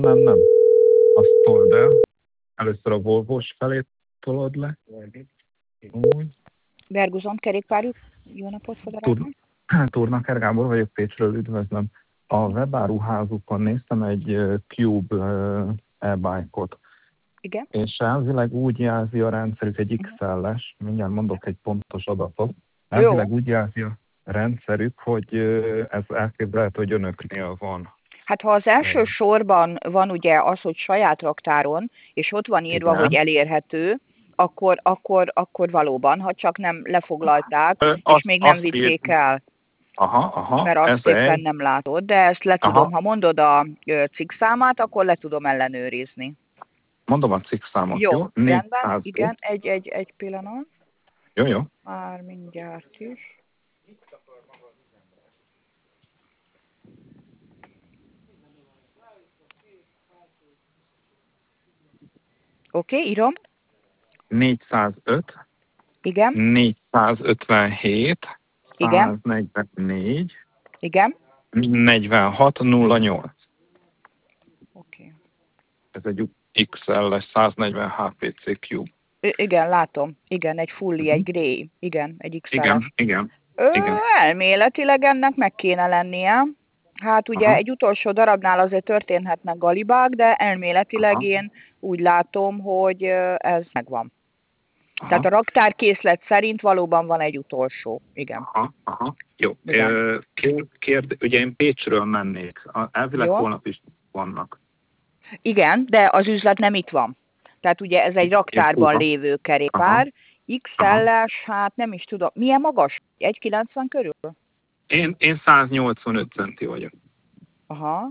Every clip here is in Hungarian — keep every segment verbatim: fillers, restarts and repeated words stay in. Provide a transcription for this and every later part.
Nem, nem. Azt told el. Először a Volvós felé tolod le. Úgy. Berguzont kerékpárjuk. Jó napot, Fodorátban. Turnaker Gábor vagyok, Pécsről, üdvözlöm. A webáruházukon néztem egy uh, Cube uh, e-bike-ot. Igen. És elvileg úgy jelzi a rendszerük egy iksz el-es, mindjárt mondok egy pontos adatot. Elvileg Jó. úgy jelzi a rendszerük, hogy uh, ez elképzelhető, hogy önöknél van. Hát ha az első sorban van ugye az, hogy saját raktáron, és ott van írva, Igen. hogy elérhető, akkor, akkor, akkor valóban, ha csak nem lefoglalták, Ö, és azt, még nem azt vitték ír... el, Aha, aha, mert azt ez éppen egy. nem látod, de ezt le Aha. tudom, ha mondod a ö, cikkszámát, akkor le tudom ellenőrizni. Mondom a cikkszámot, Jó, jó? rendben, négyszáz. igen, egy, egy, egy pillanat, Jó, jó. már mindjárt is. Oké, okay, írom. négyszázöt. Igen. négyszázötvenhét. Igen. száznegyvennégy. Igen. negyvenhat nulla nyolc. Oké. Okay. Ez egy iksz el-es száznegyven há pé cé Cube. I- igen, látom. Igen, egy fully, egy grey. Igen, egy iksz el-es. Igen, igen. Ö, igen. elméletileg ennek meg kéne lennie. Hát ugye Aha. egy utolsó darabnál azért történhetnek galibák, de elméletileg Aha. én úgy látom, hogy ö, ez megvan. Aha. Tehát a raktárkészlet szerint valóban van egy utolsó. Igen. Aha, aha. Jó. Igen. Kér, kérd, ugye én Pécsről mennék. Elvileg Jó. holnap is vannak. Igen, de az üzlet nem itt van. Tehát ugye ez egy raktárban Ja, lévő kerékpár. iksz el-es, hát nem is tudom. Milyen magas? egy kilencven körül? Én, én száznyolcvanöt centi vagyok. Aha.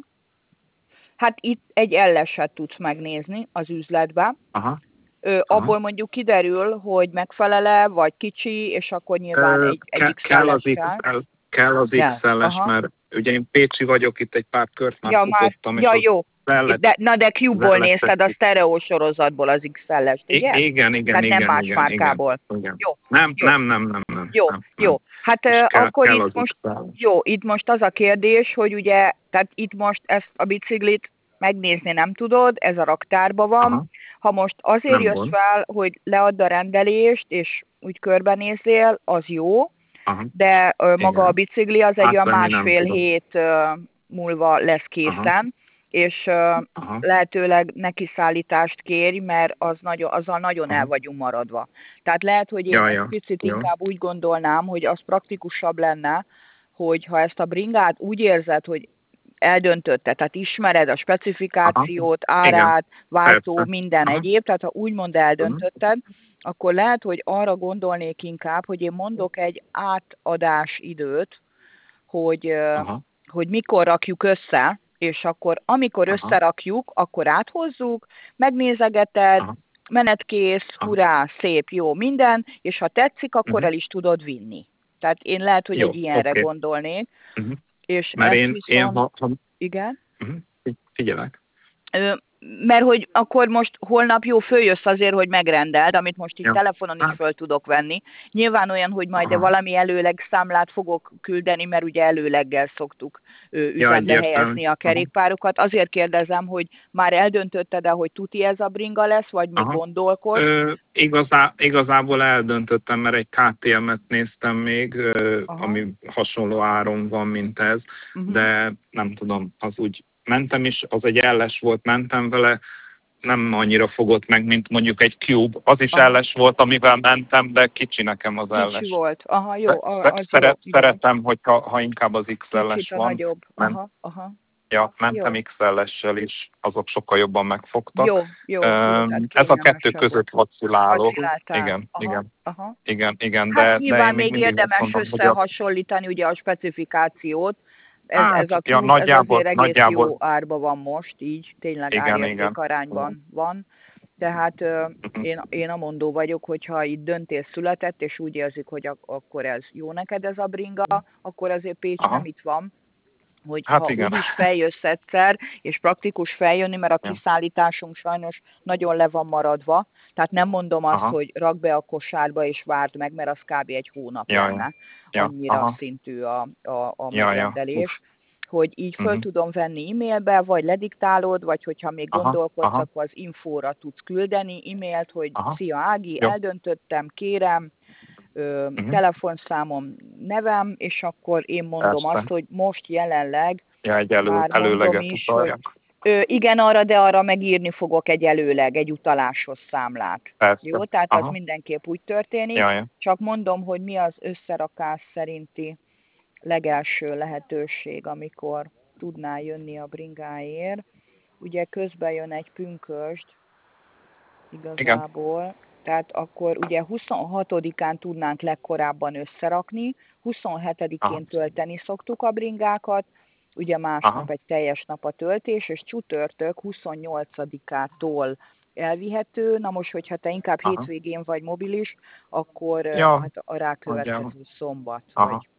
Hát itt egy el-eset tudsz megnézni az üzletben. Aha. Ö, abból mondjuk kiderül, hogy megfelele, vagy kicsi, és akkor nyilván Ö, egy, egy ke, iksz el-es kell. Az iksz el, kell az iksz el-es, mert ugye én pécsi vagyok, itt egy pár kört már ja, futottam. már, ja, jó. Vellet, de, na de Cube-ból nézted a sztereó sorozatból az iksz el-est, ugye? Igen, igen, Tehát igen. nem más igen, márkából. Igen. Jó, nem, jó. nem, nem, nem, nem. Jó, nem, jó. Hát kell, akkor kell itt most, jó, itt most az a kérdés, hogy ugye, tehát itt most ezt a biciklit megnézni nem tudod, ez a raktárban van. Aha. Ha most azért nem jössz gond. fel, hogy leadd a rendelést, és úgy körbenézzél, az jó, Aha. de uh, maga Igen. a bicikli az egy hát, olyan másfél hét uh, múlva lesz készen, Aha. és uh, lehetőleg nekiszállítást kérj, mert az nagyon, azzal nagyon Aha. el vagyunk maradva. Tehát lehet, hogy én ja, egy ja. picit ja. inkább úgy gondolnám, hogy az praktikusabb lenne, hogy ha ezt a bringát úgy érzed, hogy eldöntötted, tehát ismered a specifikációt, Aha. árát, Igen. váltó, Persze. minden Aha. egyéb, tehát ha úgymond eldöntötted, akkor lehet, hogy arra gondolnék inkább, hogy én mondok egy átadás időt, hogy, Aha. hogy mikor rakjuk össze, és akkor amikor Aha. összerakjuk, akkor áthozzuk, megnézegeted, Aha. menetkész, hurrá, szép, jó, minden, és ha tetszik, akkor uh-huh. el is tudod vinni. Tehát én lehet, hogy jó, egy ilyenre okay. gondolnék. Uh-huh. És Mert én, viszont... én ha, ha... Igen? Uh-huh. Figyelek. Ö, mert hogy akkor most holnap jó följössz azért, hogy megrendeld, amit most így ja. telefonon is föl tudok venni. Nyilván olyan, hogy majd de valami előleg számlát fogok küldeni, mert ugye előleggel szoktuk ö, üzembe ja, helyezni a kerékpárokat. Azért kérdezem, hogy már eldöntötted-e, hogy tuti ez a bringa lesz, vagy még Aha. gondolkodsz? Ö, igazá, igazából eldöntöttem, mert egy ká té em-et néztem még, ö, ami hasonló áron van, mint ez, uh-huh. de nem tudom, az úgy mentem is, az egy el-es volt, mentem vele, nem annyira fogott meg, mint mondjuk egy Cube. Az is el-es volt, amivel mentem, de kicsi nekem az el-es. Kicsi volt, aha, jó. Az Szeret, jó szeretem, hogyha ha inkább az iksz el-es Kicsit a van. nagyobb, aha, aha. Ja, mentem iksz el-essel is, azok sokkal jobban megfogtak. Jó, jó. Um, ez a kettő között vacillálok. Igen, aha, igen, aha. igen, igen. Hát de, nyilván de még érdemes mondom, összehasonlítani ugye a specifikációt. Ez, hát, ez a ja, Cube, ez azért egész nagyjából. jó árban van most, így tényleg árérték arányban van. Tehát uh, én, én amondó vagyok, hogyha itt döntés született, és úgy érzik, hogy ak- akkor ez jó neked ez a bringa, akkor azért Pécs Aha. nem itt van, hogy hát ha igen. úgyis feljössz egyszer, és praktikus feljönni, mert a kiszállításunk sajnos nagyon le van maradva, tehát nem mondom azt, Aha. hogy rak be a kosárba és várd meg, mert az kb. Egy hónap ja, lenne, ja. annyira Aha. szintű a, a, a ja, megrendelés. Ja. hogy így föl uh-huh. tudom venni e-mailbe, vagy lediktálod, vagy hogyha még aha, gondolkodsz, aha. akkor az infóra tudsz küldeni e-mailt, hogy aha. szia Ági, jó. eldöntöttem, kérem, ö, uh-huh. telefonszámom, nevem, és akkor én mondom Persze. azt, hogy most jelenleg ja, egy elő, már mondom is, hogy ö, igen, arra, de arra megírni fogok egy előleg, egy utaláshoz számlát. Persze. Jó, tehát aha. az mindenképp úgy történik, ja, ja. csak mondom, hogy mi az összerakás szerinti legelső lehetőség, amikor tudnál jönni a bringáért. Ugye közben jön egy pünkösd igazából, igen. Tehát akkor ugye huszonhatodikán tudnánk legkorábban összerakni, huszonhetedikén aha. tölteni szoktuk a bringákat, ugye másnap aha. egy teljes nap a töltés, és csütörtök huszonnyolcadikától elvihető. Na most, hogyha te inkább aha. hétvégén vagy mobilis, akkor ja. hát a rákövetkező szombat, aha. vagy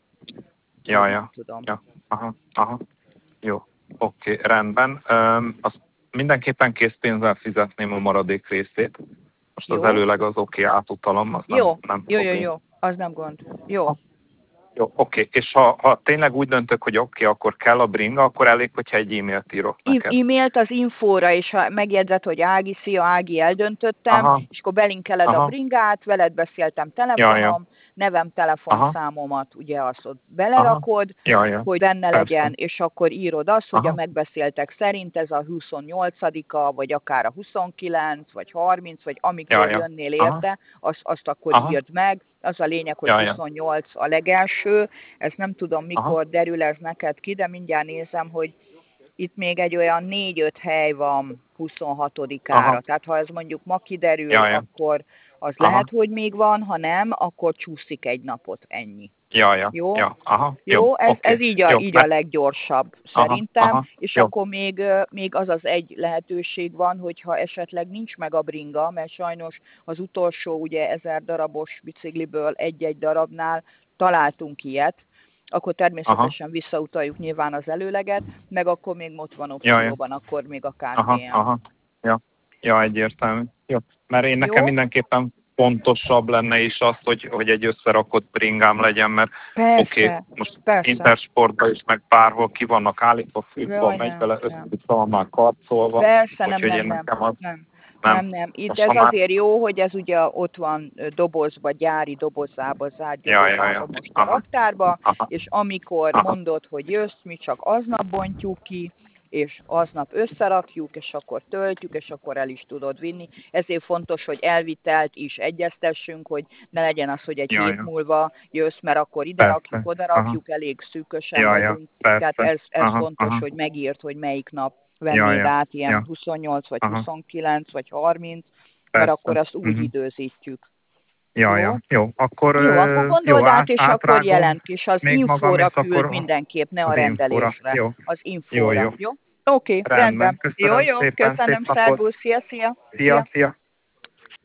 ja, ja. tudom. Ja. Aha. Aha. Jó, oké, okay. rendben. Um, azt mindenképpen készpénzzel fizetném a maradék részét. Most jó. Az előleg az oké, okay, átutalom. Az jó, nem, nem jó, jó, jó, az nem gond. Jó. Jó, oké. Okay. És ha, ha tényleg úgy döntök, hogy oké, okay, akkor kell a bringa, akkor elég, hogyha egy e-mailt írok neked. E-mailt az infóra, és ha megjegyzed, hogy Ági, szia Ági, eldöntöttem, aha. és akkor belinkeled aha. a bringát, veled beszéltem telefonom, ja, ja. nevem, telefonszámomat, ugye azt ott belerakod, ja, ja. hogy benne Persze. legyen, és akkor írod azt, hogy aha. a megbeszéltek szerint ez a huszonnyolcadika, vagy akár a huszonkilenc, vagy harminc, vagy amikor ja, ja. jönnél érte, azt, azt akkor aha. írd meg. Az a lényeg, hogy ja, huszonnyolc a legelső, ez nem tudom mikor aha. derül ez neked ki, de mindjárt nézem, hogy itt még egy olyan négy-öt hely van huszonhatodikára. Aha. Tehát ha ez mondjuk ma kiderül, ja, ja. akkor az aha. lehet, hogy még van, ha nem, akkor csúszik egy napot, ennyi. Ja, ja. Jó? Ja. Aha. Jó, Jó, ez, okay. ez így, a, Jó. így a leggyorsabb aha. szerintem, aha. és Jó. akkor még, még az az egy lehetőség van, hogyha esetleg nincs meg a bringa, mert sajnos az utolsó ugye ezer darabos bicikliből egy-egy darabnál találtunk ilyet, akkor természetesen aha. visszautaljuk nyilván az előleget, meg akkor még ott van opcióban, ja, ja. akkor még a ká té em. Aha, aha. Ja. ja, egyértelmű. Jó. Mert én nekem Jó? mindenképpen pontosabb lenne is az, hogy, hogy egy összerakott bringám legyen, mert oké, okay, most persze. Intersportban is, meg bárhol ki vannak állítva, fűtve, megy bele, össze már karcolva. Persze, nem, nem, nem. Az, nem. Nem, nem, nem. Itt ez már... azért jó, hogy ez ugye ott van dobozba, gyári dobozába, zárt ja, ja, ja. most a raktárba, aha. és amikor aha. mondod, hogy jössz, mi csak aznap bontjuk ki, és aznap összerakjuk, és akkor töltjük, és akkor el is tudod vinni. Ezért fontos, hogy elvitelt is egyeztessünk, hogy ne legyen az, hogy egy ja, hét ja. múlva jössz, mert akkor ide Persze. rakjuk, oda rakjuk, aha. elég szűkösen ja, vagyunk. Ja. Tehát ez, ez aha, fontos, aha. hogy megírt, hogy melyik nap vennéd ja, ja. át, ilyen ja. huszonnyolc, vagy aha. huszonkilenc, vagy harminc, Persze. mert akkor azt úgy uh-huh. időzítjük. Ja, jó? Ja. Jó, akkor, jó, akkor gondold át, és akkor jelent, és az infóra küld akkor mindenképp, ne a rendelésre. Jó. Az infóra. Jó, jó. jó? Oké, okay, rendben. rendben. Jó, jó, szépen, köszönöm, szervusz, szia, szia. Szia, szia.